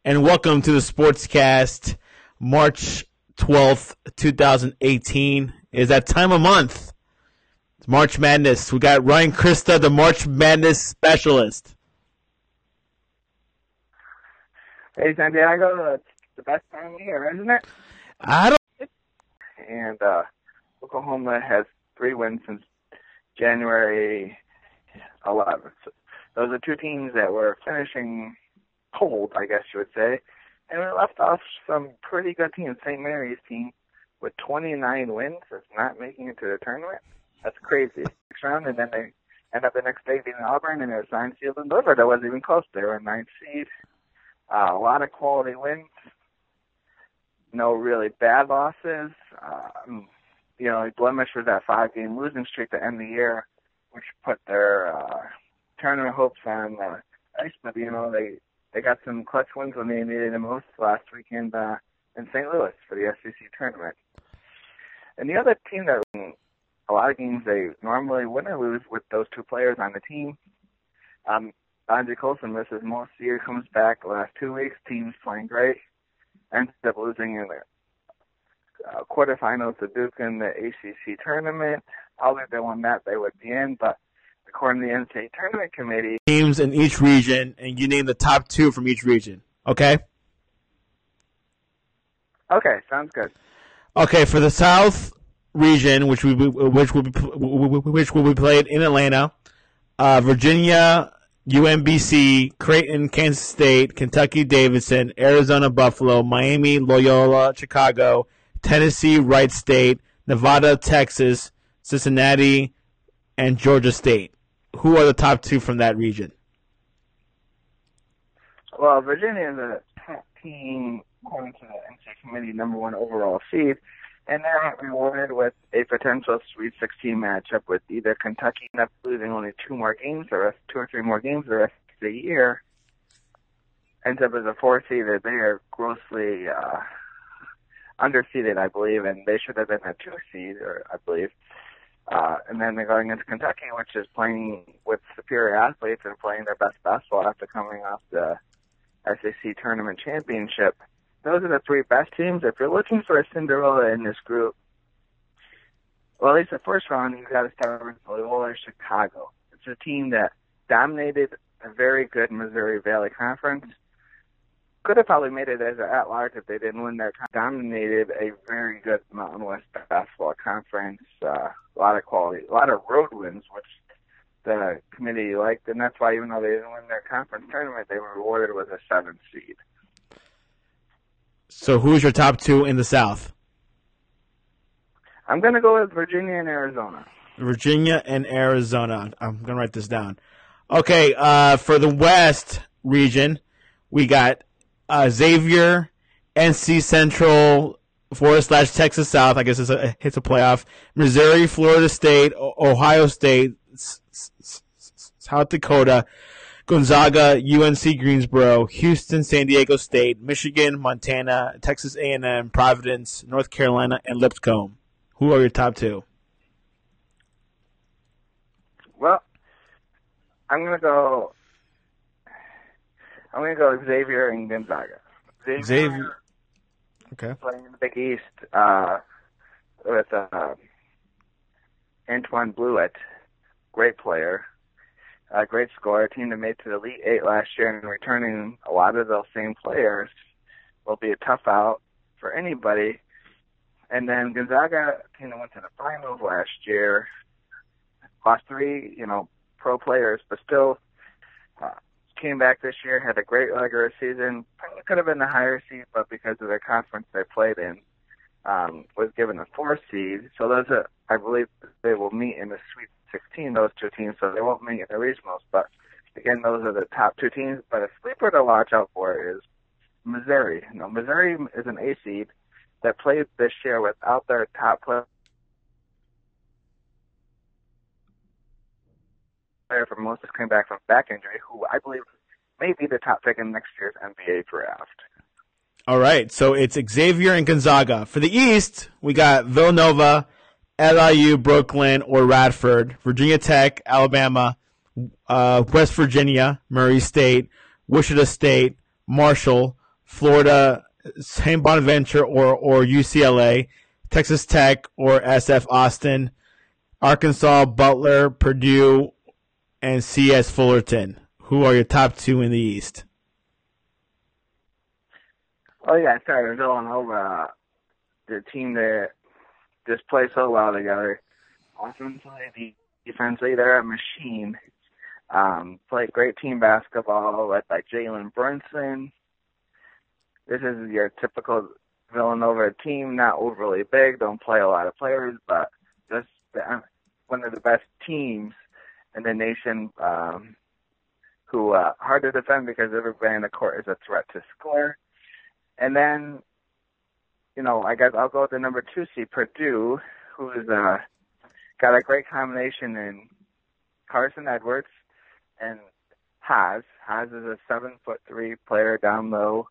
and welcome to the Sportscast, March 12th, 2018. Is that time of month? It's March Madness. We got Ryan Krista, the March Madness specialist. Hey, Santiago, it's the best time of year, isn't it? And Oklahoma has 3 wins since January 11th. Those are 2 teams that were finishing cold, I guess you would say. And we left off some pretty good teams. St. Mary's team with 29 wins is not making it to the tournament. That's crazy. Next round, and then they end up the next day beating Auburn, and their sign sealed and delivered. That wasn't even close. They were a 9th seed. A lot of quality wins. No really bad losses. Blemish was that 5-game losing streak to end the year, which put their tournament hopes on ice. But, they got some clutch wins when they needed the most last weekend in St. Louis for the SEC tournament. And the other team that a lot of games they normally win or lose with those 2 players on the team, Andre Colson misses most of the year, comes back the last 2 weeks, team's playing great, ends up losing in the quarterfinals to Duke in the ACC tournament. Although they won that, they would be in, but according to the NCAA tournament committee, teams in each region, and you name the top 2 from each region. Okay? Okay, sounds good. Okay, for the South region, which will be played in Atlanta, Virginia, UMBC, Creighton, Kansas State, Kentucky, Davidson, Arizona, Buffalo, Miami, Loyola, Chicago, Tennessee, Wright State, Nevada, Texas, Cincinnati, and Georgia State. Who are the top 2 from that region? Well, Virginia is a top team according to the NCAA committee, number 1 overall seed, and they're rewarded with a potential Sweet 16 matchup with either Kentucky end up losing only 2 or 3 more games the rest of the year, ends up as a 4 seed. They are grossly underseeded, I believe, and they should have been a 2 seed, I believe. And then they're going into Kentucky, which is playing with superior athletes and playing their best basketball after coming off the SEC tournament championship. Those are the 3 best teams. If you're looking for a Cinderella in this group, well, at least the first round, you've got to start with Loyola Chicago. It's a team that dominated a very good Missouri Valley Conference. Could have probably made it as an at-large if they didn't win their dominated a very good Mountain West basketball conference. A lot of quality, a lot of road wins, which the committee liked, and that's why even though they didn't win their conference tournament, they were rewarded with a 7th seed. So who's your top 2 in the South? I'm going to go with Virginia and Arizona. Virginia and Arizona. I'm going to write this down. Okay, for the West region, we got Xavier, NC Central, /Texas South. I guess it's a playoff. Missouri, Florida State, Ohio State, South Dakota, Gonzaga, UNC Greensboro, Houston, San Diego State, Michigan, Montana, Texas A&M, Providence, North Carolina, and Lipscomb. Who are your top 2? Well, I'm gonna go Xavier and Gonzaga. Xavier. Okay. Playing in the Big East with Antoine Blewett, great player, great scorer. A team that made to the Elite 8 last year, and returning a lot of those same players will be a tough out for anybody. And then Gonzaga, a team that went to the finals last year, lost 3, pro players, but still came back this year, had a great regular season. Probably could have been the higher seed, but because of the conference they played in, was given a 4 seed. So those are, I believe, they will meet in the Sweet 16, those 2 teams, so they won't meet in the regionals. But again, those are the top 2 teams. But a sleeper to watch out for is Missouri. Missouri is an A seed that played this year without their top player for Moses, came back from back injury, who I believe may be the top pick in next year's NBA draft. All right, so it's Xavier and Gonzaga. For the East, we got Villanova, LIU, Brooklyn, or Radford, Virginia Tech, Alabama, West Virginia, Murray State, Wichita State, Marshall, Florida, St. Bonaventure or UCLA, Texas Tech or SF Austin, Arkansas, Butler, Purdue, and CS Fullerton. Who are your top two in the East? Oh yeah, I started going over the team that just plays so well together. Offensively, defensively, they're a machine. Play great team basketball led by Jalen Brunson. This is your typical Villanova team, not overly big, don't play a lot of players, but just one of the best teams in the nation who hard to defend because everybody in the court is a threat to score. And then, I guess I'll go with the number 2 seed, Purdue, who is got a great combination in Carson Edwards and Haas. Haas is a 7'3" player down low.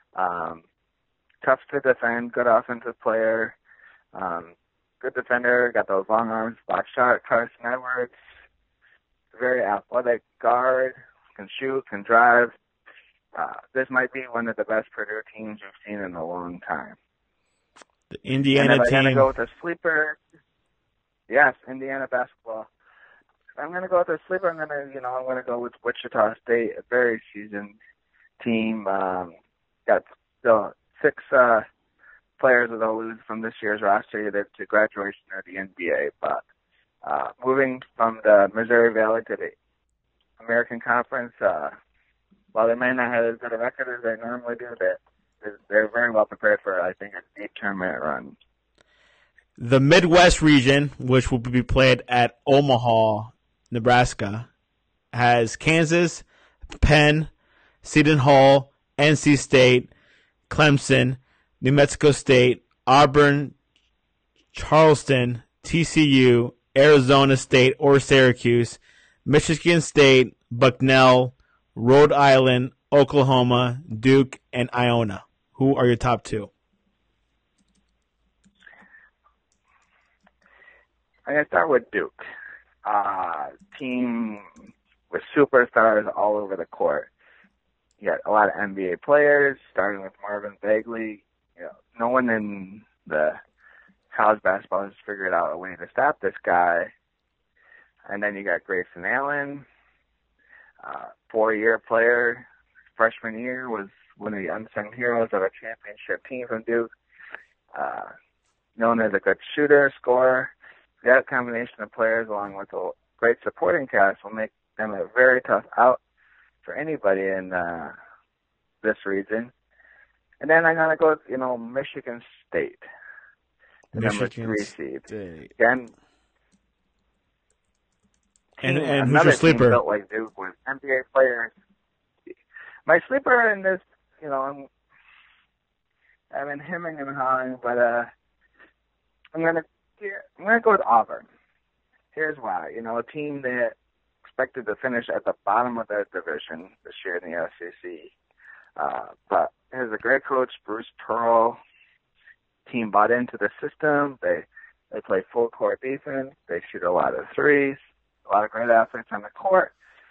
Tough to defend, good offensive player, good defender, got those long arms, block shot. Carson Edwards, very athletic guard, can shoot, can drive. This might be one of the best Purdue teams we've seen in a long time. The Indiana and if team. I'm going to go with a sleeper, yes, Indiana basketball. If I'm going to go with a sleeper, I'm going to go with Wichita State, a very seasoned team. Got still 6 players that they'll lose from this year's roster either to graduation or the NBA. But moving from the Missouri Valley to the American Conference, while they may not have as good a record as they normally do, they're very well prepared for, I think, a deep tournament run. The Midwest region, which will be played at Omaha, Nebraska, has Kansas, Penn, Seton Hall, NC State, Clemson, New Mexico State, Auburn, Charleston, TCU, Arizona State or Syracuse, Michigan State, Bucknell, Rhode Island, Oklahoma, Duke, and Iona. Who are your top 2? I'm going to start with Duke. Team with superstars all over the court. You got a lot of NBA players, starting with Marvin Bagley. No one in the college basketball has figured out a way to stop this guy. And then you got Grayson Allen, 4-year player. Freshman year was one of the unsung heroes of a championship team from Duke. Known as a good shooter, scorer. That combination of players, along with a great supporting cast, will make them a very tough out for anybody in this region. And then I'm going to go with, Michigan State, the number 3 seed. Again, and who's your sleeper? Team built like Duke with NBA players. My sleeper in this, I've been hemming and hawing, but I'm going to go with Auburn. Here's why. A team that expected to finish at the bottom of their division this year in the SEC. But there's a great coach, Bruce Pearl. Team bought into the system. They play full court defense. They shoot a lot of threes. A lot of great athletes on the court.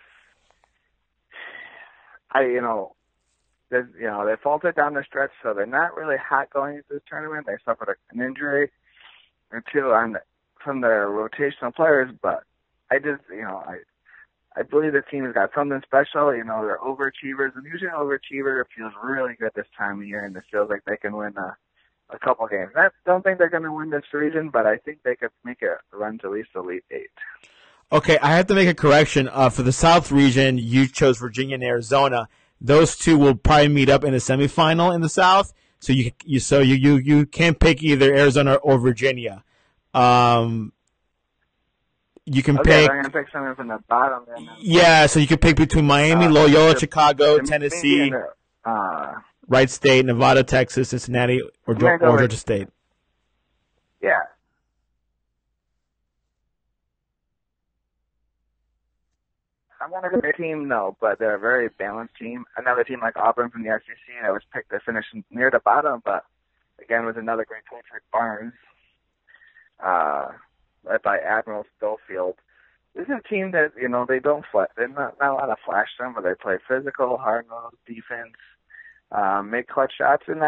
They faltered down the stretch, so they're not really hot going into this tournament. They suffered an injury or two from their rotational players, but I believe the team has got something special. They're overachievers, and usually an overachiever feels really good this time of year, and it feels like they can win a couple games. I don't think they're going to win this region, but I think they could make a run to at least Elite 8. Okay, I have to make a correction. For the South region, you chose Virginia and Arizona. Those two will probably meet up in the semifinal in the South. So you can't pick either Arizona or Virginia. You can pick. I'm gonna pick someone from the bottom. Yeah, so you can pick between Miami, Loyola, Chicago, Tennessee, Wright State, Nevada, Texas, Cincinnati, or Georgia State. Yeah. I'm going to go with a team, no, but they're a very balanced team. Another team like Auburn from the SEC that was picked to finish near the bottom, but again was another great coach, Rick Barnes, led by Admiral Schofield. This is a team that, they don't flash. They're not a lot of flash them, but they play physical, hard-nosed defense. make clutch shots, and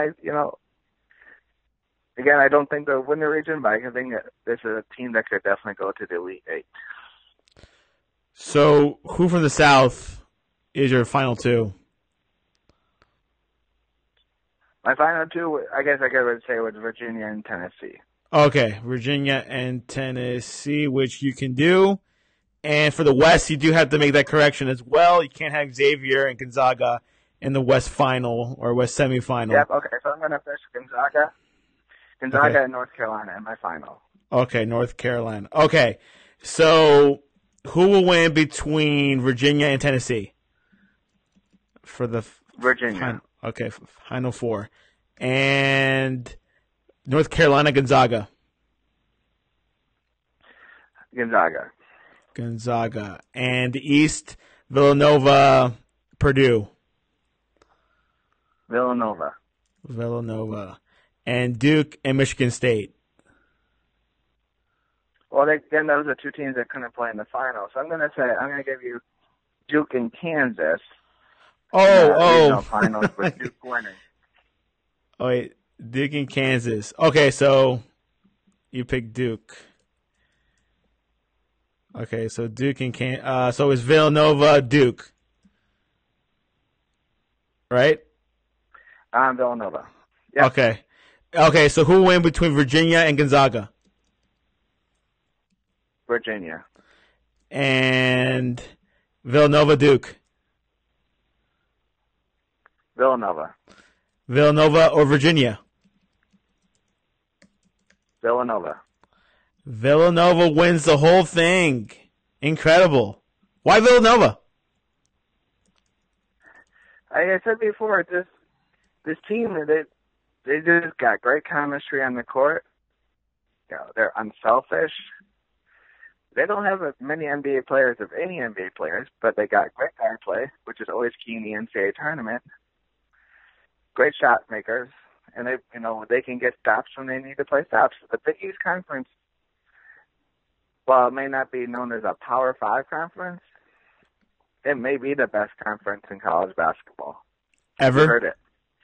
again, I don't think they'll win the region, but I think that this is a team that could definitely go to the Elite Eight. So, who from the South is your final two? My final two, I guess I would say, was Virginia and Tennessee. Okay, Virginia and Tennessee, which you can do. And for the West, you do have to make that correction as well. You can't have Xavier and Gonzaga in the West final or West semifinal. Yep, okay, so I'm going to push Gonzaga Okay. and North Carolina in my final. Okay, North Carolina. Okay, so who will win between Virginia and Tennessee for the Virginia. Final four, and North Carolina, Gonzaga. Gonzaga, and the East, Villanova, Purdue. Villanova, and Duke and Michigan State. Well, again, those are two teams that couldn't play in the final. So I'm going to give you Duke and Kansas. Finals with Duke winning. Oh wait, Duke and Kansas. Okay, so you pick Duke. Okay, so Duke and so it's Villanova, Duke, right? Villanova. Yep. Okay. So who will win between Virginia and Gonzaga? Virginia. And Villanova, Duke. Villanova or Virginia? Villanova wins the whole thing. Incredible. Why Villanova? Like I said before, this team, they just got great chemistry on the court. They're unselfish. They don't have as many NBA players as any NBA players, but they got great guard play, which is always key in the NCAA tournament. Great shot makers, and they can get stops when they need to play stops. The Big East Conference, while it may not be known as a Power 5 conference, it may be the best conference in college basketball. Ever? You heard it.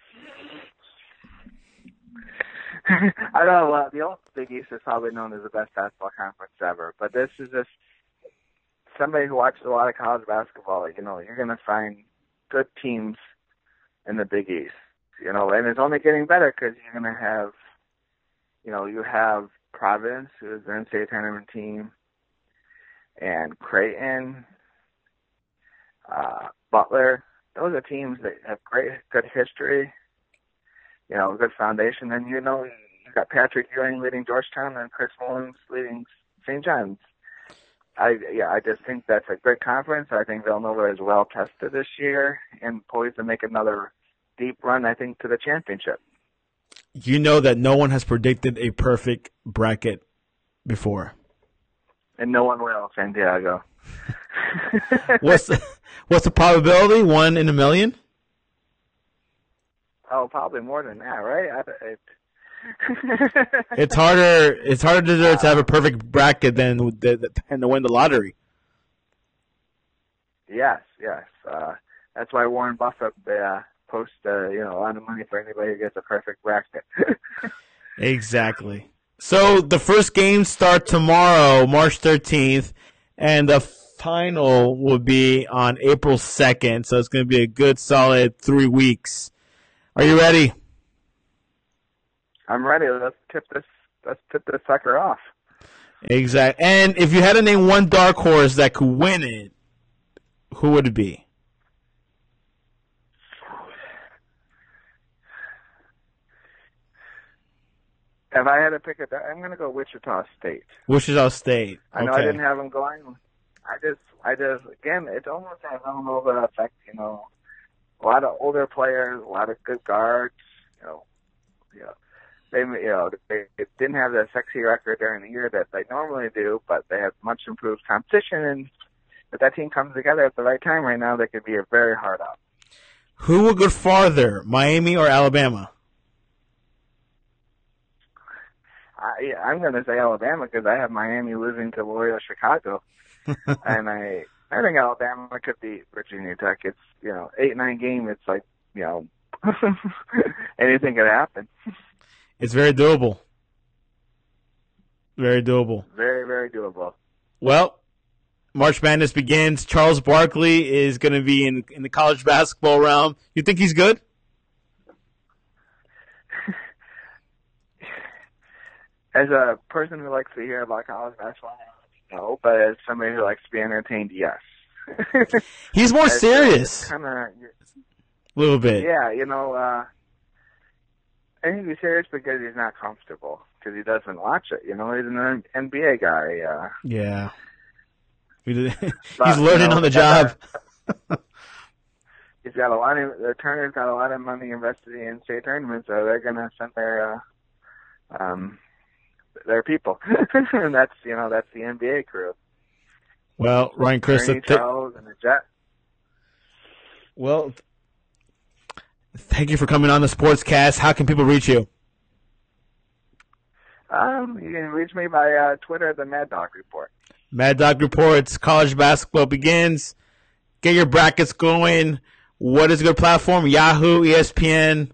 I know the old Big East is probably known as the best basketball conference ever, but this is just somebody who watches a lot of college basketball. You're going to find good teams in the Big East. And it's only getting better because you're going to have, you have Providence, who is the NCAA tournament team, and Creighton, Butler. Those are teams that have good history, good foundation. And you got Patrick Ewing leading Georgetown and Chris Mullins leading St. John's. I just think that's a great conference. I think Villanova is well tested this year and poised to make another deep run, I think, to the championship. You know that no one has predicted a perfect bracket before. And no one will, Santiago. What's the probability? 1 in a million? Oh, probably more than that, right? It's harder to have a perfect bracket than to win the lottery. Yes. That's why Warren Buffett posts a lot of money for anybody who gets a perfect bracket. Exactly. So the first games start tomorrow, March 13th, and the final will be on April 2nd. So it's going to be a good, solid 3 weeks. Are you ready? I'm ready. Let's tip this sucker off. Exactly. And if you had to name one dark horse that could win it, who would it be? If I had to pick I'm going to go Wichita State. Wichita State. I know I didn't have them going. I just again, it's almost that Villanova effect. A lot of older players, a lot of good guards. They didn't have the sexy record during the year that they normally do, but they have much improved competition. And if that team comes together at the right time right now, they could be a very hard out. Who will go farther, Miami or Alabama? I'm going to say Alabama because I have Miami losing to Loyola Chicago, and I think Alabama could beat Virginia Tech. It's 8-9 game. It's like anything could happen. It's very doable. Very doable. Very, very doable. Well, March Madness begins. Charles Barkley is going to be in the college basketball realm. You think he's good? As a person who likes to hear about college basketball, no. But as somebody who likes to be entertained, yes. He's more serious. A little bit. Yeah, I think he's serious because he's not comfortable, because he doesn't watch it. He's an NBA guy. Yeah. He's learning on the job. He's got the Turner's got a lot of money invested in state tournaments, so they're going to send their people. And that's the NBA crew. Well, Ryan Christa, Charles and the Jet. Well, thank you for coming on the Sportscast. How can people reach you? You can reach me by Twitter, the Mad Dog Report. Mad Dog Reports. College basketball begins. Get your brackets going. What is a good platform? Yahoo, ESPN.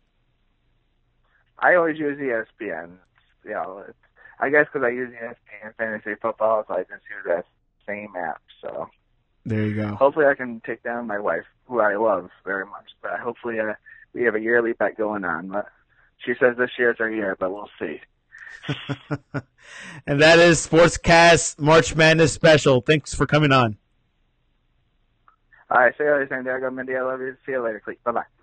I always use ESPN. I guess because I use ESPN Fantasy Football, so I just use that same app. So there you go. Hopefully, I can take down my wife, who I love very much. But hopefully, we have a yearly bet going on. But she says this year's our year, but we'll see. And that is Sportscast March Madness Special. Thanks for coming on. All right, see you later, San Diego. Mindy, I love you. See you later, Cleet. Bye-bye.